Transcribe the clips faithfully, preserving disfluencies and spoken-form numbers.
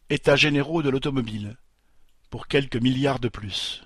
États généraux de l'automobile, pour quelques milliards de plus.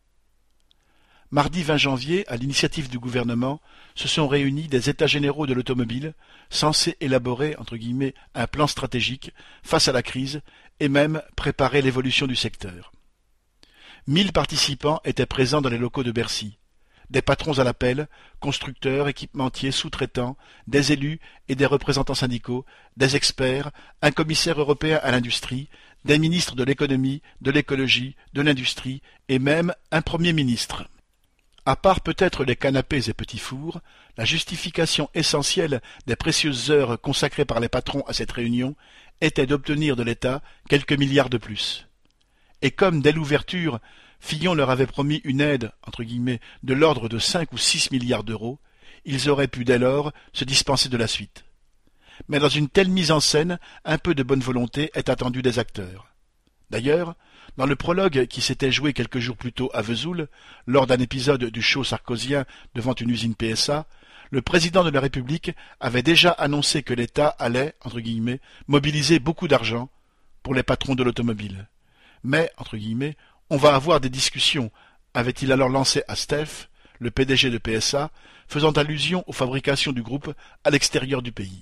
Mardi vingt janvier, à l'initiative du gouvernement, se sont réunis des États généraux de l'automobile, censés élaborer entre guillemets, un plan stratégique face à la crise et même préparer l'évolution du secteur. Mille participants étaient présents dans les locaux de Bercy. Des patrons à l'appel, constructeurs, équipementiers, sous-traitants, des élus et des représentants syndicaux, des experts, un commissaire européen à l'industrie, des ministres de l'économie, de l'écologie, de l'industrie et même un premier ministre. À part peut-être les canapés et petits fours, la justification essentielle des précieuses heures consacrées par les patrons à cette réunion était d'obtenir de l'État quelques milliards de plus. Et comme dès l'ouverture, Fillon leur avait promis une aide entre guillemets, de l'ordre de cinq ou six milliards d'euros, ils auraient pu dès lors se dispenser de la suite. Mais dans une telle mise en scène, un peu de bonne volonté est attendu des acteurs. D'ailleurs, dans le prologue qui s'était joué quelques jours plus tôt à Vesoul, lors d'un épisode du show sarkozien devant une usine P S A, le président de la République avait déjà annoncé que l'État allait, entre guillemets, mobiliser beaucoup d'argent pour les patrons de l'automobile. Mais, entre guillemets, on va avoir des discussions, avait-il alors lancé à Steph, le P D G de P S A, faisant allusion aux fabrications du groupe à l'extérieur du pays.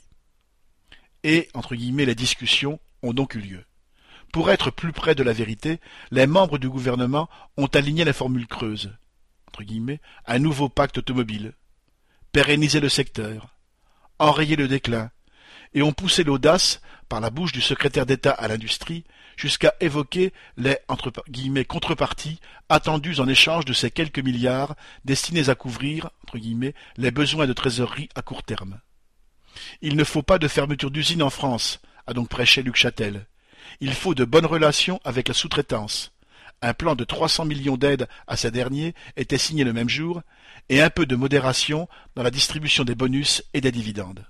Et, entre guillemets, les discussions ont donc eu lieu. Pour être plus près de la vérité, les membres du gouvernement ont aligné les formules creuses, entre guillemets, un nouveau pacte automobile, pérenniser le secteur, enrayer le déclin, et ont poussé l'audace, par la bouche du secrétaire d'État à l'industrie, jusqu'à évoquer les entre guillemets, contreparties attendues en échange de ces quelques milliards destinés à couvrir entre guillemets, les besoins de trésorerie à court terme. Il ne faut pas de fermeture d'usine en France, a donc prêché Luc Châtel. Il faut de bonnes relations avec la sous-traitance. Un plan de trois cents millions d'aides à ces derniers était signé le même jour, et un peu de modération dans la distribution des bonus et des dividendes.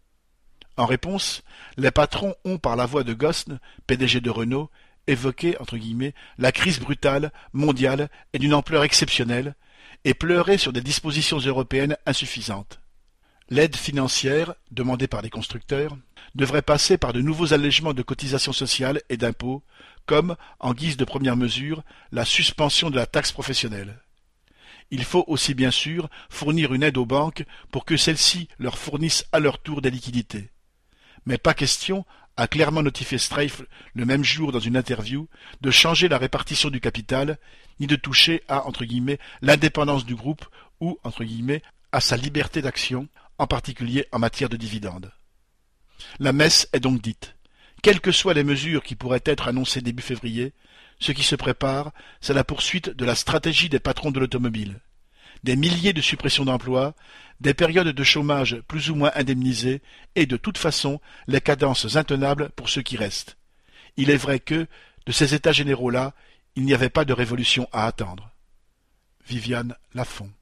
En réponse, les patrons ont, par la voix de Gosn, P D G de Renault, évoqué, entre guillemets, la crise brutale, mondiale et d'une ampleur exceptionnelle, et pleuré sur des dispositions européennes insuffisantes. L'aide financière, demandée par les constructeurs, devrait passer par de nouveaux allègements de cotisations sociales et d'impôts, comme, en guise de première mesure, la suspension de la taxe professionnelle. Il faut aussi bien sûr fournir une aide aux banques pour que celles-ci leur fournissent à leur tour des liquidités. Mais pas question, a clairement notifié Streif le même jour dans une interview, de changer la répartition du capital, ni de toucher à, entre guillemets, l'indépendance du groupe ou, entre guillemets, à sa liberté d'action, en particulier en matière de dividendes. La messe est donc dite. Quelles que soient les mesures qui pourraient être annoncées début février, ce qui se prépare, c'est la poursuite de la stratégie des patrons de l'automobile. Des milliers de suppressions d'emplois, des périodes de chômage plus ou moins indemnisées et de toute façon les cadences intenables pour ceux qui restent. Il est vrai que, de ces états généraux-là, il n'y avait pas de révolution à attendre. Viviane Lafont.